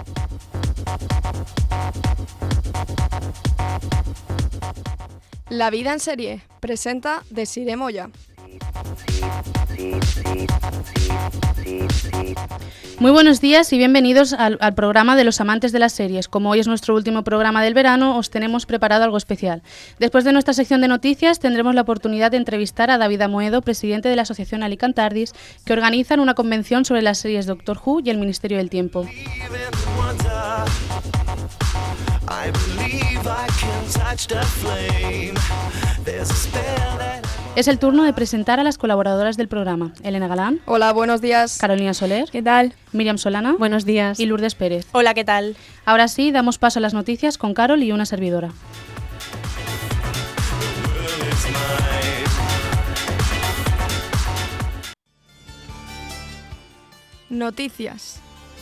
La vida en serie presenta Desiree Moya. Muy buenos días y bienvenidos al programa de los amantes de las series. Como hoy es nuestro último programa del verano, os tenemos preparado algo especial. Después de nuestra sección de noticias, tendremos la oportunidad de entrevistar a David Amoedo, presidente de la Asociación Alicantardis, que organizan una convención sobre las series Doctor Who y el Ministerio del Tiempo. Es el turno de presentar a las colaboradoras del programa. Elena Galán. Hola, buenos días. Carolina Soler. ¿Qué tal? Miriam Solana. Buenos días. Y Lourdes Pérez. Hola, ¿qué tal? Ahora sí, damos paso a las noticias con Carol y una servidora. Noticias.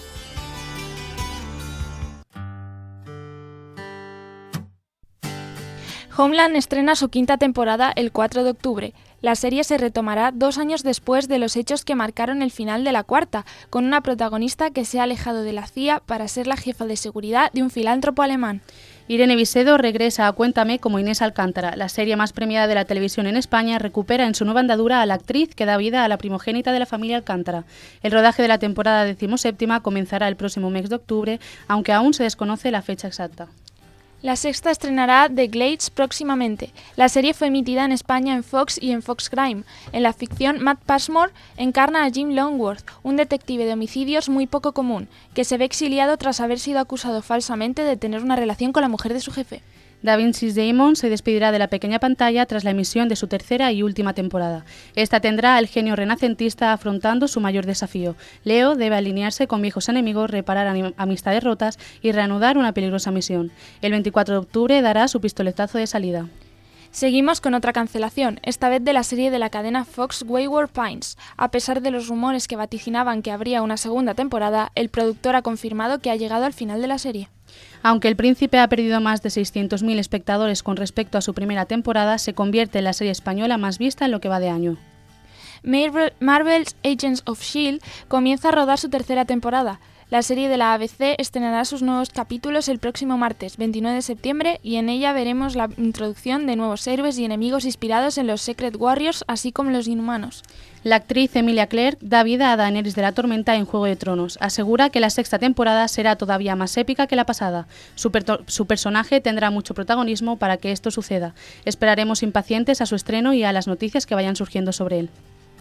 Homeland estrena su quinta temporada el 4 de octubre. La serie se retomará 2 años después de los hechos que marcaron el final de la cuarta, con una protagonista que se ha alejado de la CIA para ser la jefa de seguridad de un filántropo alemán. Irene Visedo regresa a Cuéntame como Inés Alcántara. La serie más premiada de la televisión en España recupera en su nueva andadura a la actriz que da vida a la primogénita de la familia Alcántara. El rodaje de la temporada 17ª comenzará el próximo mes de octubre, aunque aún se desconoce la fecha exacta. La Sexta estrenará The Glades próximamente. La serie fue emitida en España en Fox y en Fox Crime. En la ficción, Matt Passmore encarna a Jim Longworth, un detective de homicidios muy poco común, que se ve exiliado tras haber sido acusado falsamente de tener una relación con la mujer de su jefe. Da Vinci Damon se despedirá de la pequeña pantalla tras la emisión de su tercera y última temporada. Esta tendrá al genio renacentista afrontando su mayor desafío. Leo debe alinearse con viejos enemigos, reparar amistades rotas y reanudar una peligrosa misión. El 24 de octubre dará su pistoletazo de salida. Seguimos con otra cancelación, esta vez de la serie de la cadena Fox Wayward Pines. A pesar de los rumores que vaticinaban que habría una segunda temporada, el productor ha confirmado que ha llegado al final de la serie. Aunque El Príncipe ha perdido más de 600.000 espectadores con respecto a su primera temporada, se convierte en la serie española más vista en lo que va de año. Marvel's Agents of S.H.I.E.L.D. comienza a rodar su tercera temporada. La serie de la ABC estrenará sus nuevos capítulos el próximo martes, 29 de septiembre, y en ella veremos la introducción de nuevos héroes y enemigos inspirados en los Secret Warriors, así como los Inhumanos. La actriz Emilia Clarke da vida a Daenerys de la Tormenta en Juego de Tronos. Asegura que la sexta temporada será todavía más épica que la pasada. Su personaje tendrá mucho protagonismo para que esto suceda. Esperaremos impacientes a su estreno y a las noticias que vayan surgiendo sobre él.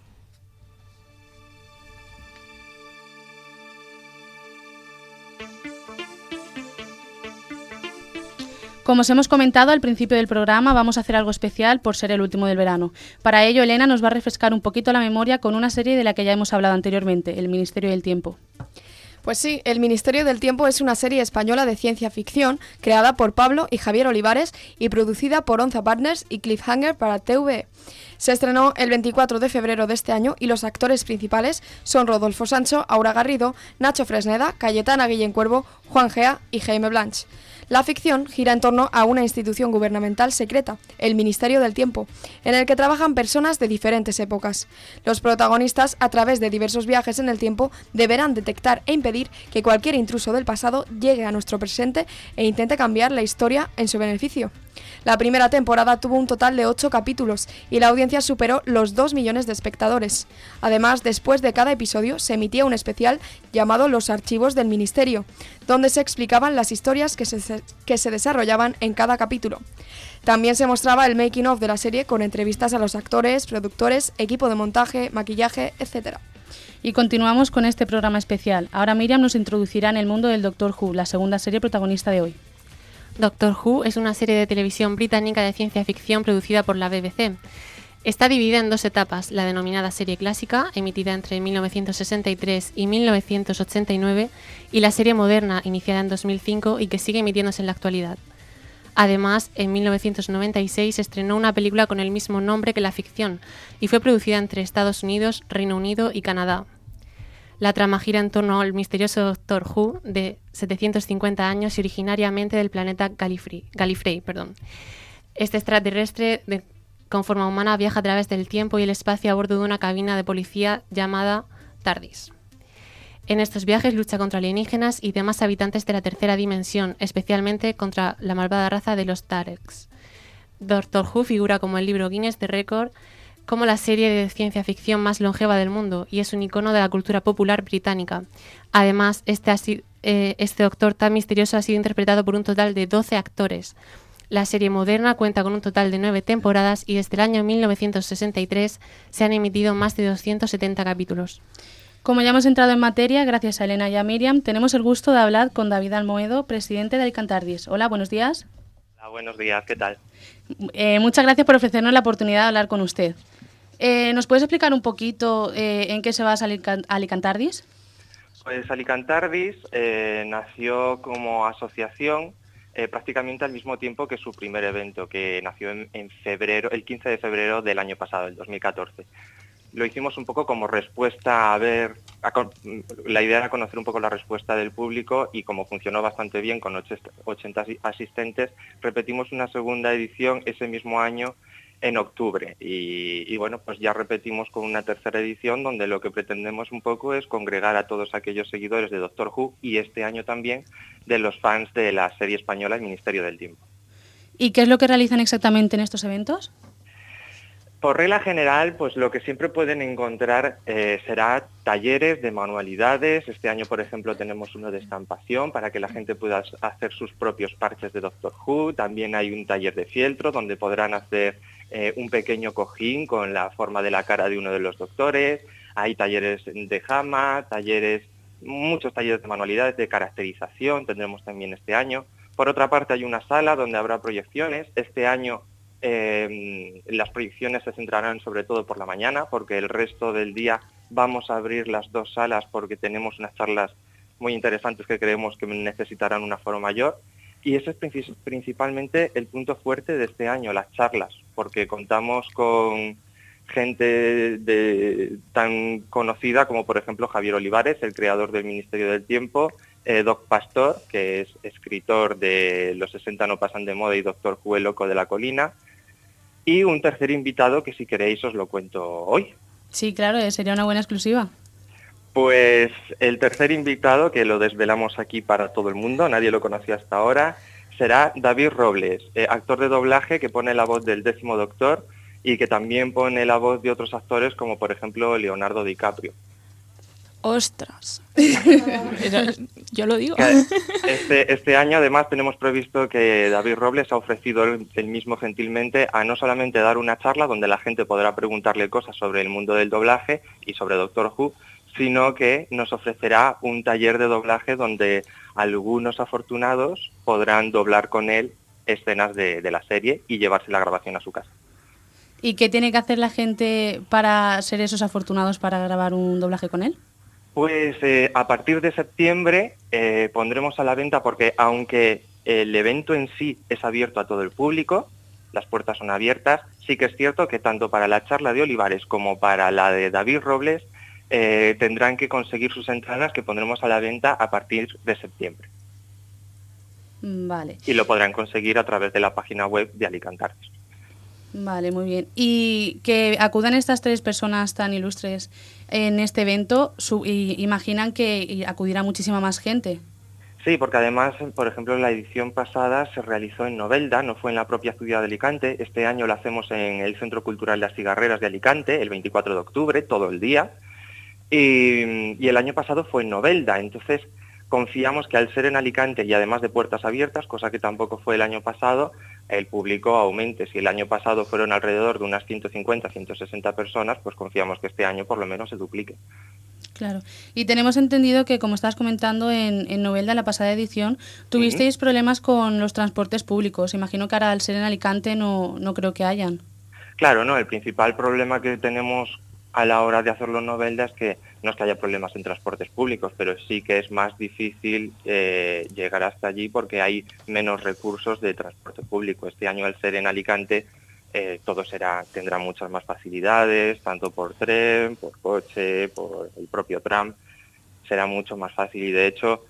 Como os hemos comentado al principio del programa, vamos a hacer algo especial por ser el último del verano. Para ello, Elena nos va a refrescar un poquito la memoria con una serie de la que ya hemos hablado anteriormente, El Ministerio del Tiempo. Pues sí, El Ministerio del Tiempo es una serie española de ciencia ficción creada por Pablo y Javier Olivares y producida por Onza Partners y Cliffhanger para TVE. Se estrenó el 24 de febrero de este año y los actores principales son Rodolfo Sancho, Aura Garrido, Nacho Fresneda, Cayetana Guillén Cuervo, Juan Gea y Jaime Blanch. La ficción gira en torno a una institución gubernamental secreta, el Ministerio del Tiempo, en el que trabajan personas de diferentes épocas. Los protagonistas, a través de diversos viajes en el tiempo, deberán detectar e impedir que cualquier intruso del pasado llegue a nuestro presente e intente cambiar la historia en su beneficio. La primera temporada tuvo un total de 8 capítulos y la audiencia superó los 2 millones de espectadores. Además, después de cada episodio se emitía un especial llamado Los Archivos del Ministerio, donde se explicaban las historias que se desarrollaban en cada capítulo. También se mostraba el making of de la serie con entrevistas a los actores, productores, equipo de montaje, maquillaje, etc. Y continuamos con este programa especial. Ahora Miriam nos introducirá en el mundo del Doctor Who, la segunda serie protagonista de hoy. Doctor Who es una serie de televisión británica de ciencia ficción producida por la BBC. Está dividida en 2 etapas, la denominada serie clásica, emitida entre 1963 y 1989, y la serie moderna, iniciada en 2005 y que sigue emitiéndose en la actualidad. Además, en 1996 se estrenó una película con el mismo nombre que la ficción y fue producida entre Estados Unidos, Reino Unido y Canadá. La trama gira en torno al misterioso Doctor Who de 750 años y originariamente del planeta Gallifrey. Este extraterrestre con forma humana viaja a través del tiempo y el espacio a bordo de una cabina de policía llamada TARDIS. En estos viajes lucha contra alienígenas y demás habitantes de la tercera dimensión, especialmente contra la malvada raza de los Tareks. Doctor Who figura como el libro Guinness de récord como la serie de ciencia ficción más longeva del mundo y es un icono de la cultura popular británica. Además, este doctor tan misterioso ha sido interpretado por un total de 12 actores. La serie moderna cuenta con un total de 9 temporadas y desde el año 1963 se han emitido más de 270 capítulos. Como ya hemos entrado en materia, gracias a Elena y a Miriam, tenemos el gusto de hablar con David Almoedo, presidente de Alicantardis. Hola, buenos días. Hola, buenos días, ¿qué tal? Muchas gracias por ofrecernos la oportunidad de hablar con usted. ¿Nos puedes explicar un poquito en qué se basa Alicantardis? Pues Alicantardis nació como asociación prácticamente al mismo tiempo que su primer evento, que nació en febrero, el 15 de febrero del año pasado, el 2014. Lo hicimos un poco como respuesta la idea era conocer un poco la respuesta del público y como funcionó bastante bien con 80 asistentes, repetimos una segunda edición ese mismo año en octubre y bueno, pues ya repetimos con una tercera edición donde lo que pretendemos un poco es congregar a todos aquellos seguidores de Doctor Who y este año también de los fans de la serie española El Ministerio del Tiempo. ¿Y qué es lo que realizan exactamente en estos eventos? Por regla general, pues lo que siempre pueden encontrar será talleres de manualidades. Este año, por ejemplo, tenemos uno de estampación para que la gente pueda hacer sus propios parches de Doctor Who. También hay un taller de fieltro donde podrán hacer un pequeño cojín con la forma de la cara de uno de los doctores. Hay talleres de jama, muchos talleres de manualidades, de caracterización tendremos también este año. Por otra parte, hay una sala donde habrá proyecciones. Este año las proyecciones se centrarán sobre todo por la mañana, porque el resto del día vamos a abrir las dos salas porque tenemos unas charlas muy interesantes que creemos que necesitarán un aforo mayor. Y ese es principalmente el punto fuerte de este año, las charlas, porque contamos con gente tan conocida como por ejemplo Javier Olivares, el creador del Ministerio del Tiempo, Doc Pastor, que es escritor de Los 60 no pasan de moda y Doctor Who, el loco de la colina, y un tercer invitado que si queréis os lo cuento hoy. Sí, claro, sería una buena exclusiva. Pues el tercer invitado, que lo desvelamos aquí para todo el mundo, nadie lo conocía hasta ahora, será David Robles, actor de doblaje que pone la voz del 10º Doctor y que también pone la voz de otros actores como por ejemplo Leonardo DiCaprio. ¡Ostras! Yo lo digo. Este año además tenemos previsto que David Robles ha ofrecido él mismo gentilmente a no solamente dar una charla donde la gente podrá preguntarle cosas sobre el mundo del doblaje y sobre Doctor Who, sino que nos ofrecerá un taller de doblaje donde algunos afortunados podrán doblar con él escenas de la serie y llevarse la grabación a su casa. ¿Y qué tiene que hacer la gente para ser esos afortunados para grabar un doblaje con él? Pues a partir de septiembre pondremos a la venta, porque aunque el evento en sí es abierto a todo el público, las puertas son abiertas, sí que es cierto que tanto para la charla de Olivares como para la de David Robles tendrán que conseguir sus entradas que pondremos a la venta a partir de septiembre. Vale. Y lo podrán conseguir a través de la página web de Alicantardis. Vale, muy bien. Y que acudan estas tres personas tan ilustres en este evento, imaginan que acudirá muchísima más gente. Sí, porque además, por ejemplo, la edición pasada se realizó en Novelda, no fue en la propia ciudad de Alicante. Este año la hacemos en el Centro Cultural Las Cigarreras de Alicante, el 24 de octubre, todo el día. Y el año pasado fue en Novelda, entonces confiamos que al ser en Alicante y además de puertas abiertas, cosa que tampoco fue el año pasado, el público aumente. Si el año pasado fueron alrededor de unas 150, 160 personas, pues confiamos que este año por lo menos se duplique. Claro. Y tenemos entendido que, como estabas comentando, en Novelda, la pasada edición, tuvisteis problemas con los transportes públicos. Imagino que ahora, al ser en Alicante, no creo que hayan. Claro, no. El principal problema que tenemos a la hora de hacerlo en Novelda es que no es que haya problemas en transportes públicos, pero sí que es más difícil llegar hasta allí porque hay menos recursos de transporte público. Este año, al ser en Alicante, todo tendrá muchas más facilidades, tanto por tren, por coche, por el propio tram. Será mucho más fácil y de hecho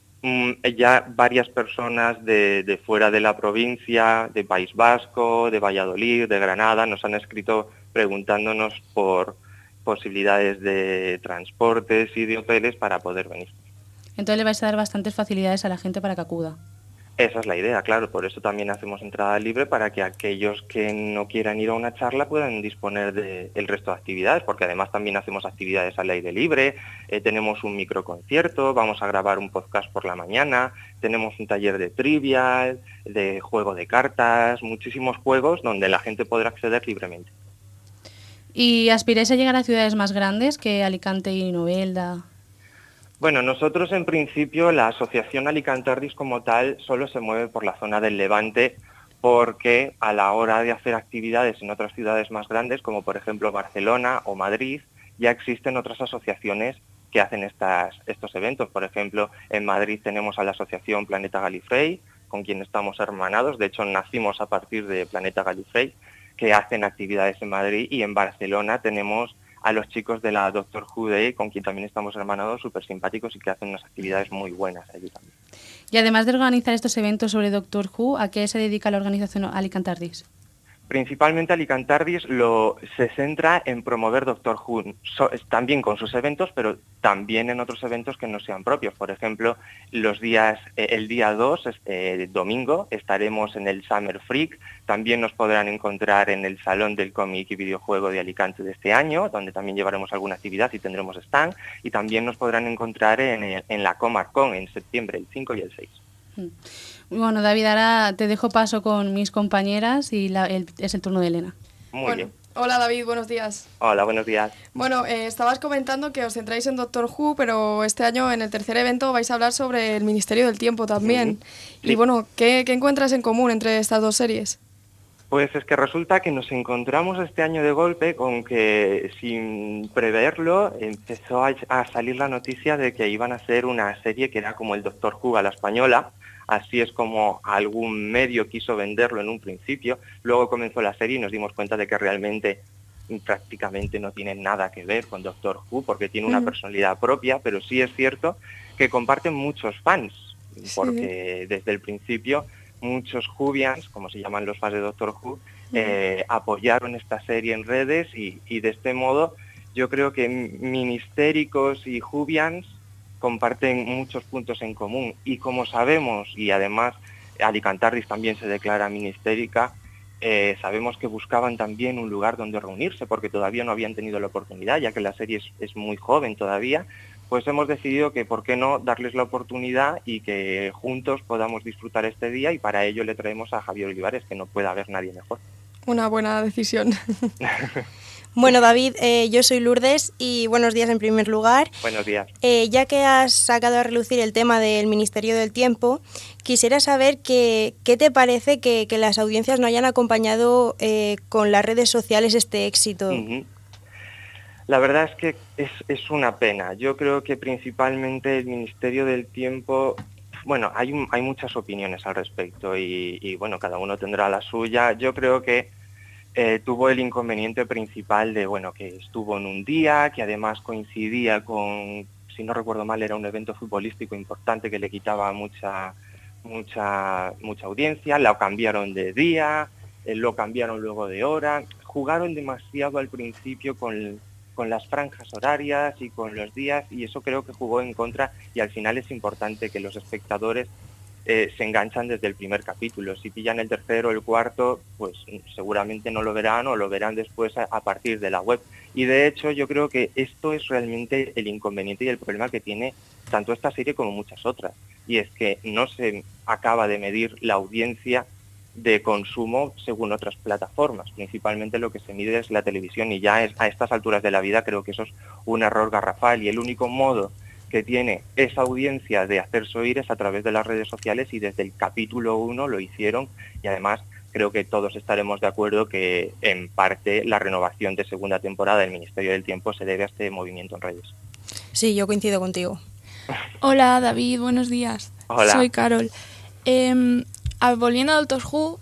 ya varias personas de fuera de la provincia, de País Vasco, de Valladolid, de Granada, nos han escrito preguntándonos por posibilidades de transportes y de hoteles para poder venir. Entonces le vais a dar bastantes facilidades a la gente para que acuda. Esa es la idea, claro, por eso también hacemos entrada libre para que aquellos que no quieran ir a una charla puedan disponer del resto de actividades, porque además también hacemos actividades al aire libre, tenemos un microconcierto, vamos a grabar un podcast por la mañana, tenemos un taller de trivial, de juego de cartas, muchísimos juegos donde la gente podrá acceder libremente. ¿Y aspiráis a llegar a ciudades más grandes que Alicante y Novelda? Bueno, nosotros en principio la asociación Alicantardis como tal solo se mueve por la zona del Levante porque a la hora de hacer actividades en otras ciudades más grandes, como por ejemplo Barcelona o Madrid, ya existen otras asociaciones que hacen estos eventos. Por ejemplo, en Madrid tenemos a la asociación Planeta Gallifrey, con quien estamos hermanados, de hecho nacimos a partir de Planeta Gallifrey, que hacen actividades en Madrid, y en Barcelona tenemos a los chicos de la Doctor Who Day, con quien también estamos hermanados, súper simpáticos y que hacen unas actividades muy buenas allí también. Y además de organizar estos eventos sobre Doctor Who, ¿a qué se dedica la organización Alicantardis? Principalmente Alicantardis se centra en promover Doctor Who, también con sus eventos, pero también en otros eventos que no sean propios. Por ejemplo, el día 2, domingo, estaremos en el Summer Freak. También nos podrán encontrar en el Salón del Cómic y Videojuego de Alicante de este año, donde también llevaremos alguna actividad y tendremos stand. Y también nos podrán encontrar en la Comarcon en septiembre, el 5 y el 6. Bueno, David, ahora te dejo paso con mis compañeras y es el turno de Elena. Muy bien. Hola David, buenos días. Hola, buenos días. Bueno, estabas comentando que os centráis en Doctor Who, pero este año en el tercer evento vais a hablar sobre el Ministerio del Tiempo también. Sí. Y bueno, ¿qué encuentras en común entre estas dos series? Pues es que resulta que nos encontramos este año de golpe con que, sin preverlo, empezó a salir la noticia de que iban a hacer una serie que era como el Doctor Who a la española. Así es como algún medio quiso venderlo en un principio. Luego comenzó la serie y nos dimos cuenta de que realmente prácticamente no tiene nada que ver con Doctor Who, porque tiene una personalidad propia, pero sí es cierto que comparten muchos fans, porque desde el principio muchos Whovians, como se llaman los fans de Doctor Who, apoyaron esta serie en redes y de este modo yo creo que ministéricos y Whovians comparten muchos puntos en común, y como sabemos, y además Alicantardis también se declara ministérica, sabemos que buscaban también un lugar donde reunirse, porque todavía no habían tenido la oportunidad, ya que la serie es muy joven todavía. Pues hemos decidido que por qué no darles la oportunidad y que juntos podamos disfrutar este día, y para ello le traemos a Javier Olivares, que no puede haber nadie mejor. Una buena decisión. Bueno, David, yo soy Lourdes y buenos días en primer lugar. Buenos días. Ya que has sacado a relucir el tema del Ministerio del Tiempo, quisiera saber qué te parece que las audiencias no hayan acompañado con las redes sociales este éxito. La verdad es que es una pena. Yo creo que principalmente el Ministerio del Tiempo... Bueno, hay muchas opiniones al respecto y bueno, cada uno tendrá la suya. Yo creo que tuvo el inconveniente principal de, bueno, que estuvo en un día, que además coincidía con, si no recuerdo mal, era un evento futbolístico importante que le quitaba mucha audiencia. Lo cambiaron de día, lo cambiaron luego de hora. Jugaron demasiado al principio con las franjas horarias y con los días, y eso creo que jugó en contra, y al final es importante que los espectadores se enganchan desde el primer capítulo. Si pillan el tercero o el cuarto, pues seguramente no lo verán, o lo verán después a partir de la web. Y de hecho yo creo que esto es realmente el inconveniente y el problema que tiene tanto esta serie como muchas otras, y es que no se acaba de medir la audiencia de consumo según otras plataformas. Principalmente lo que se mide es la televisión, y ya a estas alturas de la vida creo que eso es un error garrafal, y el único modo que tiene esa audiencia de hacerse oír es a través de las redes sociales, y desde el capítulo 1 lo hicieron, y además creo que todos estaremos de acuerdo que en parte la renovación de segunda temporada del Ministerio del Tiempo se debe a este movimiento en redes. Sí, yo coincido contigo. Hola David, buenos días. Hola. Soy Carol. Volviendo a Doctor Who,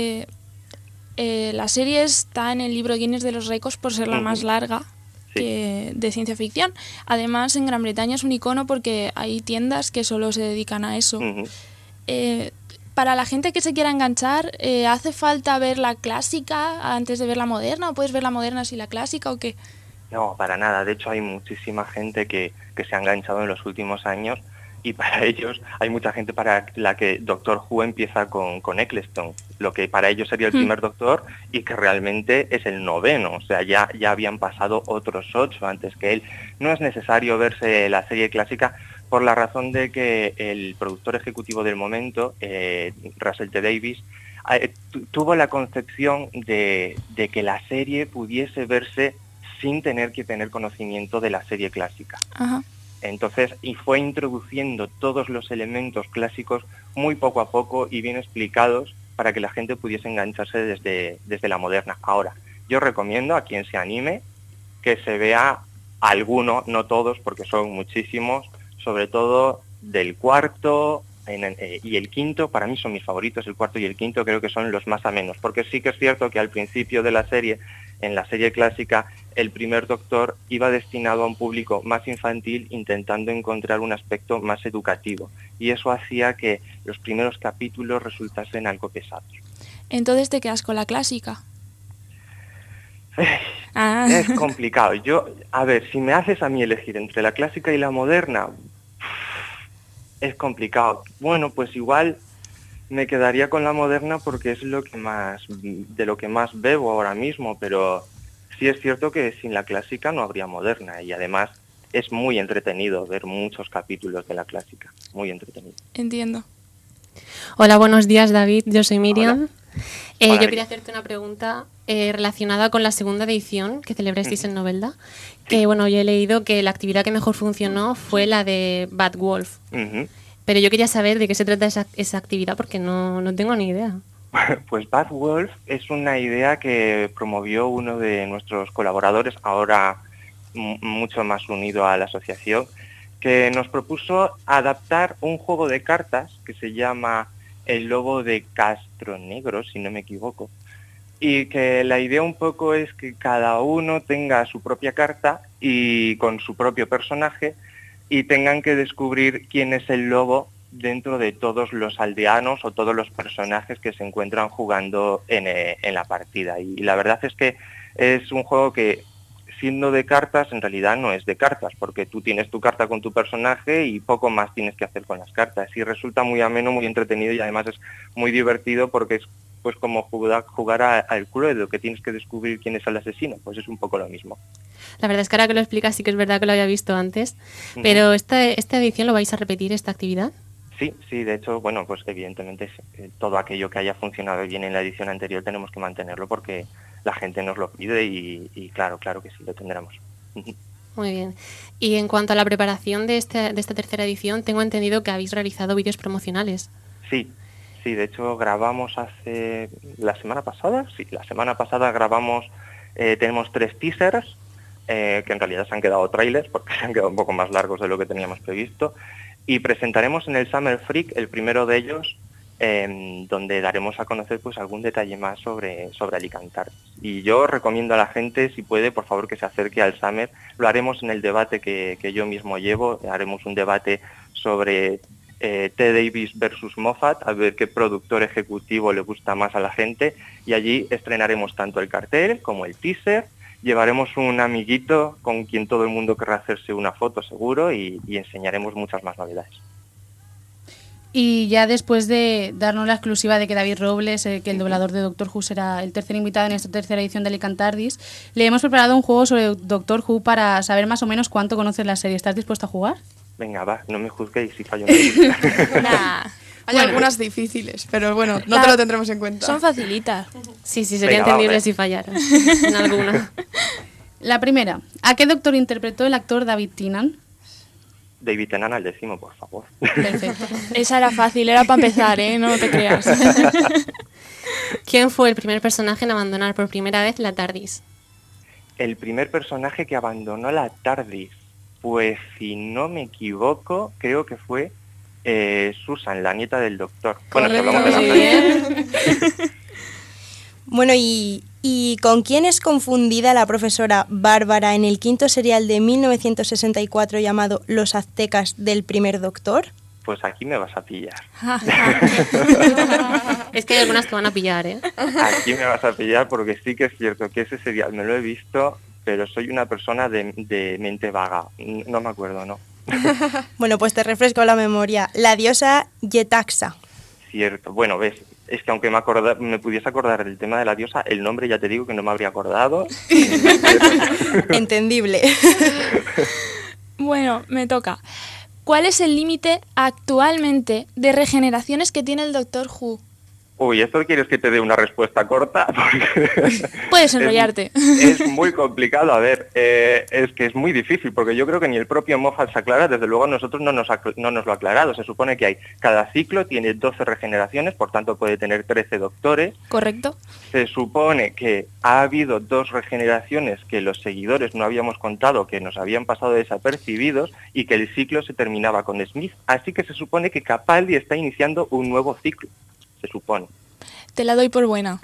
la serie está en el libro Guinness de los récords por ser la más larga de ciencia ficción. Además, en Gran Bretaña es un icono porque hay tiendas que solo se dedican a eso. Para la gente que se quiera enganchar, ¿hace falta ver la clásica antes de ver la moderna? ¿O puedes ver la moderna sin la clásica o qué? No, para nada. De hecho, hay muchísima gente que se ha enganchado en los últimos años y para ellos hay mucha gente para la que Doctor Who empieza con Eccleston, lo que para ellos sería el primer Doctor y que realmente es el 9º. O sea, ya habían pasado otros 8 antes que él. No es necesario verse la serie clásica por la razón de que el productor ejecutivo del momento, Russell T. Davies, tuvo la concepción de que la serie pudiese verse sin tener que tener conocimiento de la serie clásica. Ajá. Entonces, y fue introduciendo todos los elementos clásicos muy poco a poco y bien explicados para que la gente pudiese engancharse desde la moderna. Ahora, yo recomiendo a quien se anime que se vea alguno, no todos, porque son muchísimos, sobre todo del cuarto y el quinto. Para mí son mis favoritos, el cuarto y el quinto creo que son los más amenos, porque sí que es cierto que al principio de la serie, en la serie clásica, el primer Doctor iba destinado a un público más infantil intentando encontrar un aspecto más educativo y eso hacía que los primeros capítulos resultasen algo pesados. Entonces te quedas con la clásica. Es complicado. A ver, si me haces a mí elegir entre la clásica y la moderna, es complicado. Bueno, pues igual me quedaría con la moderna porque es de lo que más bebo ahora mismo, pero sí es cierto que sin la clásica no habría moderna y además es muy entretenido ver muchos capítulos de la clásica, muy entretenido. Entiendo. Hola, buenos días, David, yo soy Miriam. Hola, yo quería hacerte una pregunta relacionada con la segunda edición que celebrasteis en Novelda, que bueno, yo he leído que la actividad que mejor funcionó fue la de Bad Wolf. Pero yo quería saber de qué se trata esa actividad porque no tengo ni idea. Pues Bad Wolf es una idea que promovió uno de nuestros colaboradores, ahora mucho más unido a la asociación, que nos propuso adaptar un juego de cartas que se llama El Lobo de Castronegro, si no me equivoco, y que la idea un poco es que cada uno tenga su propia carta y con su propio personaje y tengan que descubrir quién es el lobo dentro de todos los aldeanos o todos los personajes que se encuentran jugando en la partida. Y la verdad es que es un juego que, siendo de cartas, en realidad no es de cartas, porque tú tienes tu carta con tu personaje y poco más tienes que hacer con las cartas. Y resulta muy ameno, muy entretenido y además es muy divertido porque es pues como jugar al Cluedo, que tienes que descubrir quién es el asesino. Pues es un poco lo mismo. La verdad es que ahora que lo explicas sí que es verdad que lo había visto antes, pero ¿esta edición lo vais a repetir, esta actividad? Sí, de hecho, bueno, pues evidentemente todo aquello que haya funcionado bien en la edición anterior tenemos que mantenerlo porque la gente nos lo pide y claro que sí, lo tendremos. Muy bien. Y en cuanto a la preparación de esta tercera edición, tengo entendido que habéis realizado vídeos promocionales. Sí, de hecho grabamos la semana pasada grabamos, tenemos 3 teasers, que en realidad se han quedado trailers porque se han quedado un poco más largos de lo que teníamos previsto. Y presentaremos en el Summer Freak el primero de ellos, donde daremos a conocer pues algún detalle más sobre Alicantardis. Y yo recomiendo a la gente, si puede, por favor, que se acerque al Summer. Lo haremos en el debate que yo mismo llevo. Haremos un debate sobre T. Davies versus Moffat, a ver qué productor ejecutivo le gusta más a la gente. Y allí estrenaremos tanto el cartel como el teaser. Llevaremos un amiguito con quien todo el mundo querrá hacerse una foto seguro y enseñaremos muchas más novedades. Y ya después de darnos la exclusiva de que David Robles, que el doblador de Doctor Who, será el tercer invitado en esta tercera edición de Alicantardis, le hemos preparado un juego sobre Doctor Who para saber más o menos cuánto conoces la serie. ¿Estás dispuesto a jugar? Venga, va, no me juzguéis si fallo en la Hay algunas difíciles, pero bueno, no te lo tendremos en cuenta. Son facilitas. Sí, sería entendible si fallaras en alguna. La primera, ¿a qué doctor interpretó el actor David Tennant? David Tennant al 10º, por favor. Perfecto. Esa era fácil, era para empezar, no te creas. ¿Quién fue el primer personaje en abandonar por primera vez la TARDIS? El primer personaje que abandonó la TARDIS, pues si no me equivoco, creo que fue Susan, la nieta del doctor. Bueno, si hablamos de la serie. Bueno, ¿y con quién es confundida la profesora Bárbara en el quinto serial de 1964 llamado Los Aztecas del primer Doctor? Pues aquí me vas a pillar. Es que hay algunas que van a pillar, ¿eh? Aquí me vas a pillar porque sí que es cierto que ese serial me lo he visto, pero soy una persona de mente vaga. No me acuerdo, ¿no? Bueno, pues te refresco la memoria. La diosa Yetaxa. Cierto. Bueno, ves, es que aunque me pudiese acordar del tema de la diosa, el nombre ya te digo que no me habría acordado. Entendible. Bueno, me toca. ¿Cuál es el límite actualmente de regeneraciones que tiene el Doctor Who? Uy, ¿esto quieres que te dé una respuesta corta? Porque Puedes enrollarte. Es muy complicado, a ver, es que es muy difícil, porque yo creo que ni el propio Moffat se aclara, desde luego nosotros no nos lo ha aclarado. Se supone que cada ciclo tiene 12 regeneraciones, por tanto puede tener 13 doctores. ¿Correcto? Se supone que ha habido 2 regeneraciones que los seguidores no habíamos contado, que nos habían pasado desapercibidos, y que el ciclo se terminaba con Smith, así que se supone que Capaldi está iniciando un nuevo ciclo. Se supone. Te la doy por buena.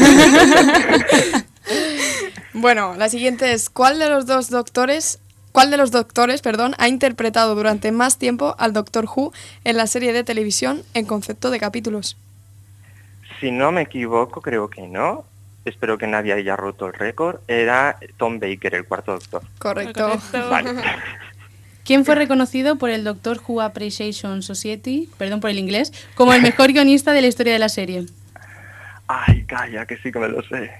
Bueno, la siguiente es, ¿cuál de los doctores, ha interpretado durante más tiempo al Doctor Who en la serie de televisión en concepto de capítulos? Si no me equivoco, creo que no. Espero que nadie haya roto el récord. Era Tom Baker, el cuarto doctor. Correcto. Vale. ¿Quién fue reconocido por el Doctor Who Appreciation Society, perdón por el inglés, como el mejor guionista de la historia de la serie? Ay, calla, que sí que me lo sé.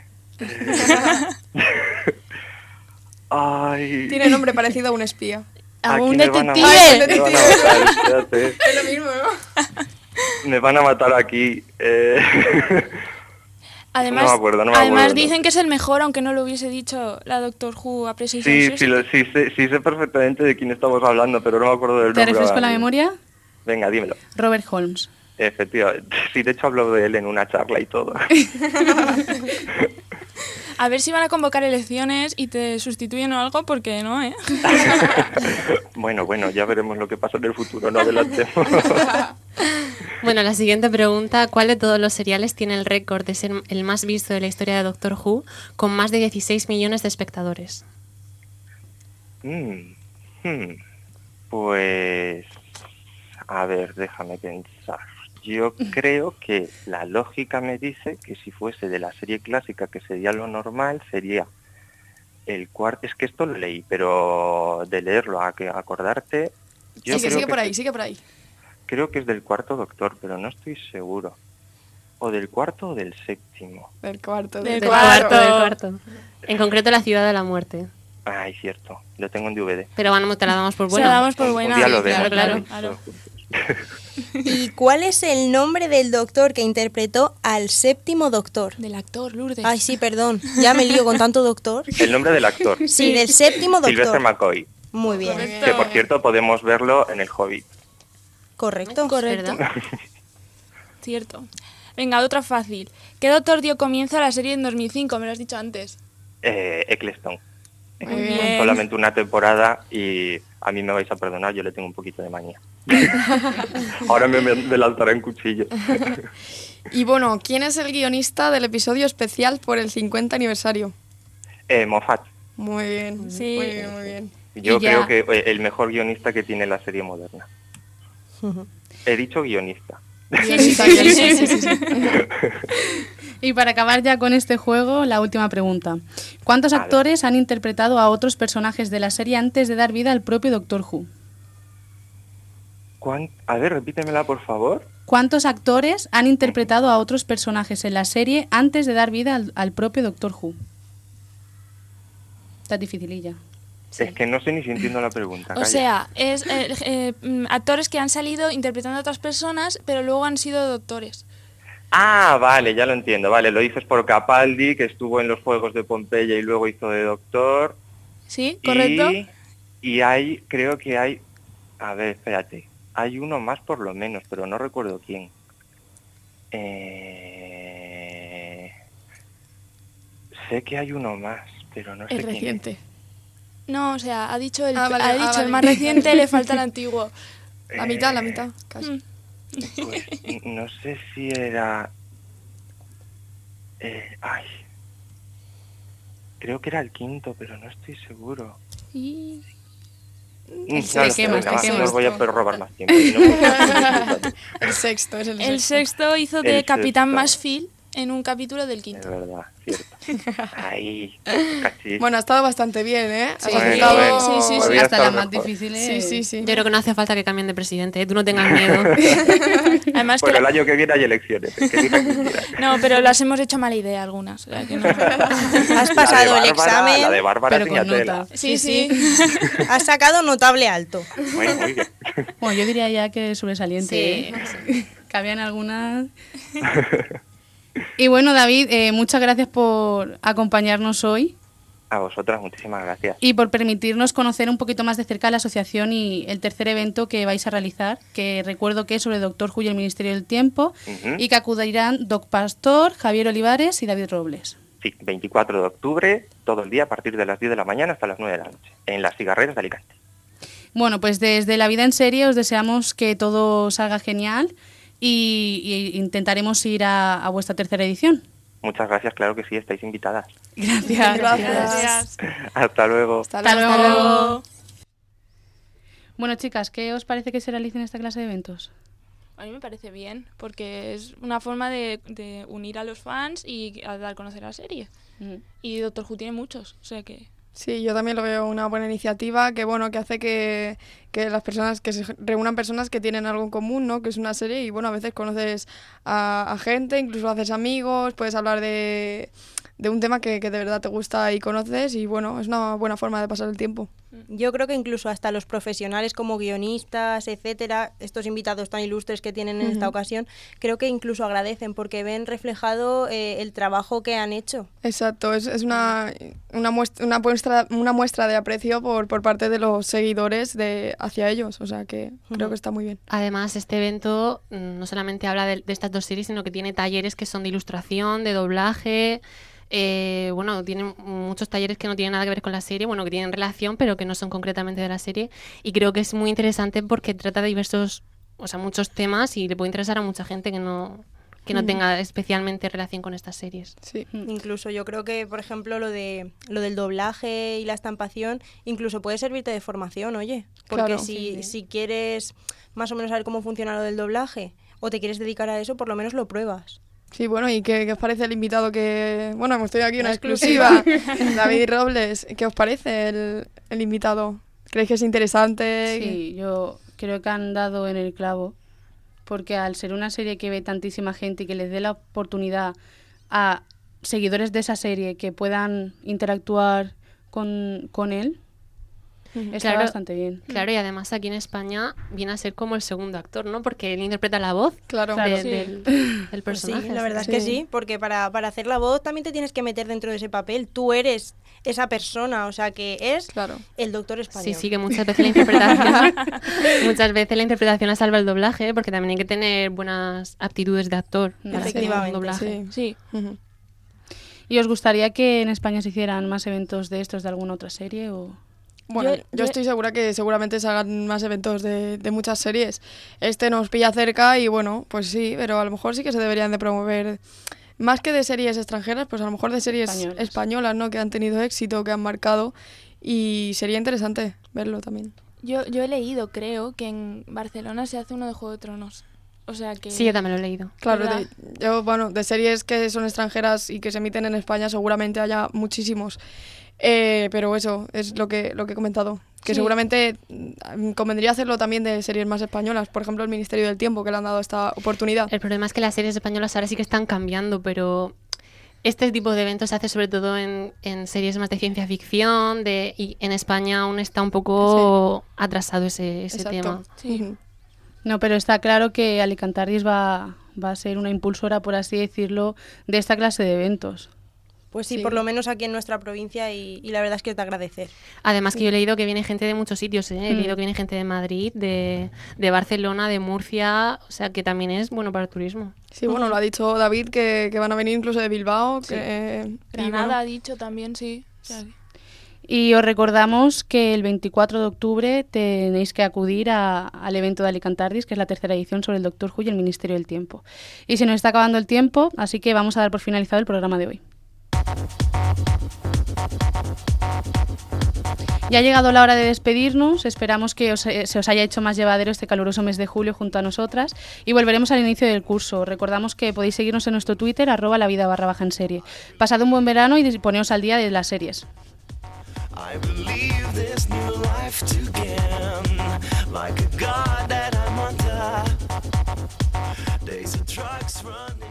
Ay. Tiene nombre parecido a un espía. A Aquí un me van a detective. matar, me van a matar, espérate. Es lo mismo, ¿no? Me van a matar aquí. Además, No me acuerdo, además no. dicen que es el mejor, aunque no lo hubiese dicho la Doctor Who Appreciation Sí, Society. sí sé perfectamente de quién estamos hablando, pero no me acuerdo del ¿Te nombre. refresco ahora la mismo. memoria? Venga, dímelo. Robert Holmes. Efectivamente. Sí, de hecho hablo de él en una charla y todo. A ver si van a convocar elecciones y te sustituyen o algo, porque no, ¿eh? Bueno, ya veremos lo que pasa en el futuro, no adelantemos. Bueno, la siguiente pregunta, ¿cuál de todos los seriales tiene el récord de ser el más visto de la historia de Doctor Who con más de 16 millones de espectadores? Pues, a ver, déjame pensar. Yo creo que la lógica me dice que si fuese de la serie clásica, que sería lo normal, sería el cuarto. Es que esto lo leí, pero de leerlo a que acordarte... Yo Sí, que creo sigue que por ahí, sigue por ahí. Creo que es del cuarto doctor, pero no estoy seguro. O del cuarto o del séptimo. Del cuarto. Del Del cuarto. cuarto. En concreto, La Ciudad de la Muerte. Ay, cierto, lo tengo en DVD. Pero bueno, te la damos por Se la buena. damos por buena. Un día lo Sí, vemos. claro, ¿vale? claro. ¿Y cuál es el nombre del doctor que interpretó al séptimo doctor? Del actor, Lourdes. Ay, sí, perdón. Ya me lío con tanto doctor. El nombre del actor, Sí, del séptimo Sylvester doctor. McCoy, Muy bien. Correcto. que por cierto podemos verlo en El Hobbit. Correcto. Correcto. ¿Verdad? Cierto. Venga, otra fácil. ¿Qué doctor dio comienzo a la serie en 2005? Me lo has dicho antes. Eccleston. Muy bien. Solamente una temporada y a mí me vais a perdonar, yo le tengo un poquito de manía. Ahora me lanzaré en cuchillo. Y bueno, ¿quién es el guionista del episodio especial por el 50 aniversario? Moffat. Muy bien, Sí. muy bien, muy bien. Yo Y ya- creo que el mejor guionista que tiene la serie moderna. He dicho guionista. Guionista, sí, guionista, sí. sí. Y para acabar ya con este juego, la última pregunta. ¿Cuántos A ver. actores han interpretado a otros personajes de la serie antes de dar vida al propio Doctor Who? A ver, repítemela por favor. ¿Cuántos actores han interpretado a otros personajes en la serie antes de dar vida al propio Doctor Who? Está dificililla. Sí. Es que no sé ni si entiendo la pregunta. O calla. sea, es actores que han salido interpretando a otras personas, pero luego han sido doctores. Ah, vale, ya lo entiendo. Vale, lo dices por Capaldi, que estuvo en los Juegos de Pompeya y luego hizo de doctor. ¿Sí? ¿Correcto? Y creo que hay... A ver, espérate. Hay uno más por lo menos, pero no recuerdo quién. Sé que hay uno más, pero no sé Es quién. reciente. No, o sea, ha dicho el, Ah, vale, ha dicho el vale. más reciente, le falta el antiguo. La mitad, casi. Pues, no sé si era... Creo que era el quinto, pero no estoy seguro. Y... No lo sé, sexto, venga, va, el no os voy a sexto. robar más tiempo. Y no puedo- El sexto, es el El sexto. sexto hizo de El Capitán sexto. Mansfield en un capítulo del Es quinto. verdad, cierto. Ahí, cachis. Bueno, ha estado bastante bien, ¿eh? Sí, Has Bueno, acertado- sí, sí, sí. podría Hasta estar las más mejor. difíciles. Sí, sí, sí. Yo creo que no hace falta que cambien de presidente, ¿eh? Tú no tengas miedo. Además que Bueno, el año que viene hay elecciones, que elijan quien quiera. no, pero las hemos hecho mala idea algunas. O sea, que no. Has pasado el examen. La de Bárbara pero con Piñatela. nota. Sí, sí. Has sacado notable alto. Bueno, muy bien. Bueno, yo diría ya que sobresaliente. Sí. Que habían algunas... Y bueno, David, muchas gracias por acompañarnos hoy A vosotras, muchísimas gracias. y por permitirnos conocer un poquito más de cerca la asociación y el tercer evento que vais a realizar, que recuerdo que es sobre Doctor Who y el Ministerio del Tiempo, Ujú. y que acudirán Doc Pastor, Javier Olivares y David Robles. Sí, 24 de octubre, todo el día a partir de las 10 de la mañana hasta las 9 de la noche, en las cigarreras de Alicante. Bueno, pues desde La Vida en Serie os deseamos que todo salga genial y intentaremos ir a vuestra tercera edición. Muchas gracias, claro que sí, estáis invitadas. Gracias. Gracias. Hasta luego. Hasta Hasta luego. luego. Bueno, chicas, ¿qué os parece que se realicen esta clase de eventos? A mí me parece bien, porque es una forma de unir a los fans y a dar a conocer la serie. Y Doctor Who tiene muchos, o sea que... Sí, yo también lo veo una buena iniciativa que bueno, que hace que las personas, que se reúnan personas que tienen algo en común, ¿no? Que es una serie y bueno, a veces conoces a gente, incluso haces amigos, puedes hablar de un tema que de verdad te gusta y conoces y bueno, es una buena forma de pasar el tiempo. Yo creo que incluso hasta los profesionales como guionistas, etcétera, estos invitados tan ilustres que tienen en esta ocasión, creo que incluso agradecen porque ven reflejado el trabajo que han hecho. Exacto, es una muestra de aprecio por parte de los seguidores hacia ellos, o sea que creo que está muy bien. Además, este evento no solamente habla de estas dos series, sino que tiene talleres que son de ilustración, de doblaje. Bueno, tienen muchos talleres que no tienen nada que ver con la serie, bueno, que tienen relación, pero que no son concretamente de la serie. Y creo que es muy interesante porque trata de diversos, o sea, muchos temas y le puede interesar a mucha gente que no tenga especialmente relación con estas series. Sí. Incluso yo creo que, por ejemplo, lo del doblaje y la estampación, incluso puede servirte de formación, oye. Porque Claro. si quieres más o menos saber cómo funciona lo del doblaje o te quieres dedicar a eso, por lo menos lo pruebas. Sí, bueno, ¿y qué os parece el invitado que... Bueno, hemos tenido aquí una exclusiva, David Robles. ¿Qué os parece el invitado? ¿Creéis que es interesante? Sí, yo creo que han dado en el clavo, porque al ser una serie que ve tantísima gente y que les dé la oportunidad a seguidores de esa serie que puedan interactuar con él, está Claro. bastante bien. Claro, y además aquí en España viene a ser como el segundo actor, ¿no? Porque él interpreta la voz Claro. Claro, de- sí. del Pues sí, personaje. la verdad Sí. es que sí, porque para hacer la voz también te tienes que meter dentro de ese papel. Tú eres esa persona, o sea que es Claro. el doctor español. Sí, sí, que muchas veces la interpretación la salva el doblaje, porque también hay que tener buenas aptitudes de actor para hacer un Efectivamente, doblaje. Sí. Sí. Ujú. ¿Y os gustaría que en España se hicieran más eventos de estos de alguna otra serie? O... Bueno, Yo- yo estoy segura que seguramente se hagan más eventos de muchas series. Este nos pilla cerca y bueno, pues sí, pero a lo mejor sí que se deberían de promover más que de series extranjeras, pues a lo mejor de series españolas, ¿no? Que han tenido éxito, que han marcado y sería interesante verlo también. Yo he leído, creo, que en Barcelona se hace uno de Juego de Tronos. O sea que... Sí, yo también lo he leído. Claro, ¿Verdad? de series que son extranjeras y que se emiten en España seguramente haya muchísimos. Pero eso es lo que he comentado. Que Sí. seguramente convendría hacerlo también de series más españolas. Por ejemplo, el Ministerio del Tiempo, que le han dado esta oportunidad. El problema es que las series españolas ahora sí que están cambiando, pero este tipo de eventos se hace sobre todo en series más de ciencia ficción, y en España aún está un poco atrasado ese Exacto. tema. Sí. Ujú. No, pero está claro que Alicantaris va a ser una impulsora, por así decirlo, de esta clase de eventos. Pues sí, Sí. por lo menos aquí en nuestra provincia y la verdad es que es de agradecer. Además que yo he leído que viene gente de muchos sitios, ¿eh? He leído que viene gente de Madrid, de Barcelona, de Murcia, o sea que también es bueno para el turismo. Sí, bueno, lo ha dicho David, que van a venir incluso de Bilbao. y Granada bueno, ha dicho también, sí. O sea, Y os recordamos que el 24 de octubre tenéis que acudir al evento de Alicantaris, que es la tercera edición sobre el Doctor Who y el Ministerio del Tiempo. Y se nos está acabando el tiempo, así que vamos a dar por finalizado el programa de hoy. Ya ha llegado la hora de despedirnos, esperamos que se os haya hecho más llevadero este caluroso mes de julio junto a nosotras y volveremos al inicio del curso. Recordamos que podéis seguirnos en nuestro Twitter, @lavida_en-serie. Pasad un buen verano y poneos al día de las series. I believe this new life to gain, like a god that I'm under. Days of trucks running.